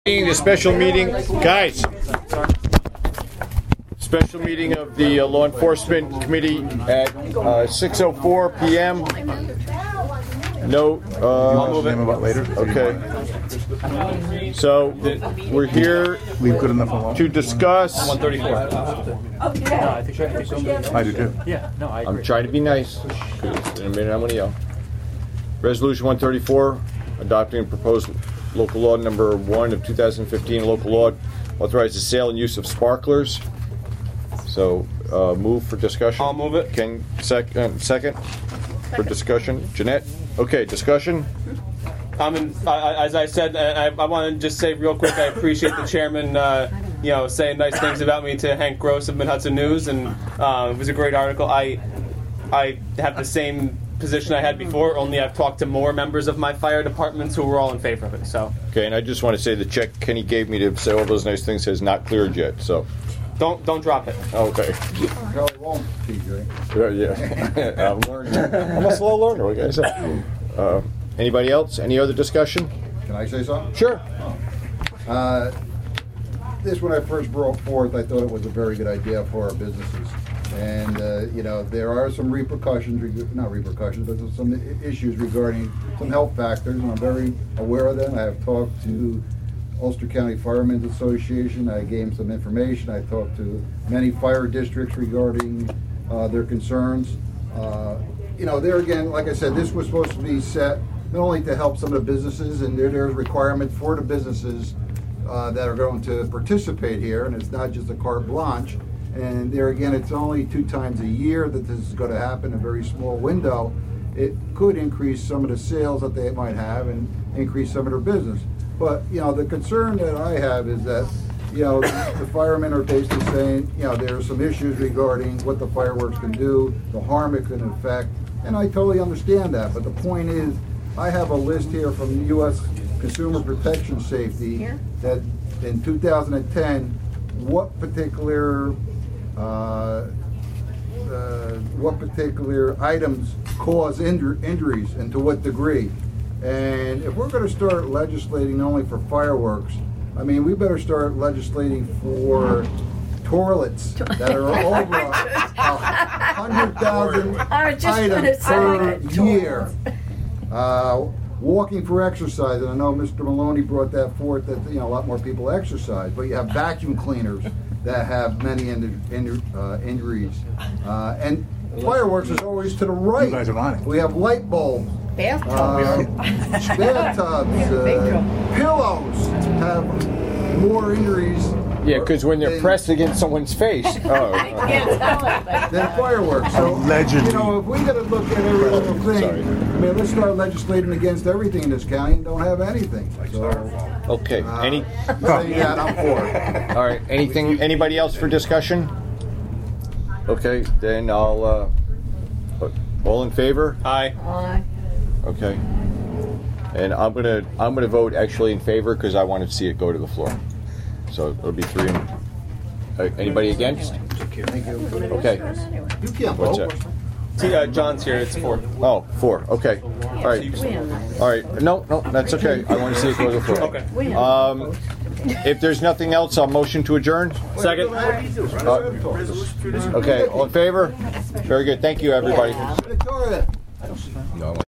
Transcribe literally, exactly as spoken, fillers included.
The special meeting, guys. Special meeting of the uh, Law Enforcement Committee at uh, six oh four p m No. Uh, I'll move it about later. Okay. So we're here Leave good enough alone. to discuss. one thirty-four. I do too. Yeah, no, I I'm trying to be nice. 'Cause in a minute, I'm going to yell. Resolution one thirty-four, adopting a proposed local law number one of two thousand fifteen, local law authorizes the sale and use of sparklers. So, uh, move for discussion. I'll move it. Ken, sec- uh, second for discussion. Jeanette? Okay, discussion? I'm in, I, I- as I said, I, I want to just say real quick, I appreciate the chairman, uh, you know, saying nice things about me to Hank Gross of Mid-Hudson News, and uh, it was a great article. I, I have the same position I had before, only I've talked to more members of my fire departments who were all in favor of it. So Okay, and I just want to say the check Kenny gave me to say all those nice things has not cleared yet, so. don't don't drop it. Okay. Probably won't, T J. Yeah, yeah. I'm learning. I'm a slow learner, what can I say? Uh, anybody else? Any other discussion? Can I say something? Sure. Uh, this, when I first brought forth, I thought it was a very good idea for our businesses. And, uh, you know, there are some repercussions, reg- not repercussions, but there's some I- issues regarding some health factors, and I'm very aware of them. I have talked to Ulster County Firemen's Association. I gave them some information. I talked to many fire districts regarding uh, their concerns. Uh, you know, there again, like I said, this was supposed to be set not only to help some of the businesses, and there, there's requirements for the businesses uh, that are going to participate here, and it's not just a carte blanche. And there again, it's only two times a year that this is going to happen, a very small window. It could increase some of the sales that they might have and increase some of their business. But, you know, the concern that I have is that, you know, the firemen are basically saying, you know, there are some issues regarding what the fireworks can do, the harm it can affect, and I totally understand that. But the point is, I have a list here from the U S Consumer Protection Safety that in two thousand ten, what particular Uh, uh, what particular items cause injur- injuries and to what degree. And if we're going to start legislating not only for fireworks, I mean, we better start legislating for toilets that are over a hundred thousand items per year. Uh, walking for exercise, and I know Mister Maloney brought that forth, that, you know, a lot more people exercise, but you have vacuum cleaners that have many inju- inju- uh, injuries. Uh, and fireworks is always to the right. You guys are on it. We have light bulbs, uh, bathtubs, uh, pillows have more injuries Yeah, because when they're Then- pressed against someone's face. Oh. than fireworks. So, Allegedly. You know, if we got to look at every little thing, Sorry. I mean, let's start legislating against everything in this county and don't have anything. So, Okay, uh, any, saying that, I'm for it. all right, anything, anybody else for discussion? Okay, then I'll, uh, all in favor? Aye. Okay. And I'm gonna, I'm gonna vote actually in favor because I want to see it go to the floor. So it'll be three. In, uh, anybody against? Okay. You can't What's vote. that? See, uh, John's here. It's four. Oh, four. Okay. All right. All right. No, no, that's okay. I want to see it go to the floor. Okay. Um, if there's nothing else, I'll motion to adjourn. Second. Okay. All in favor? Very good. Thank you, everybody. Victoria. No.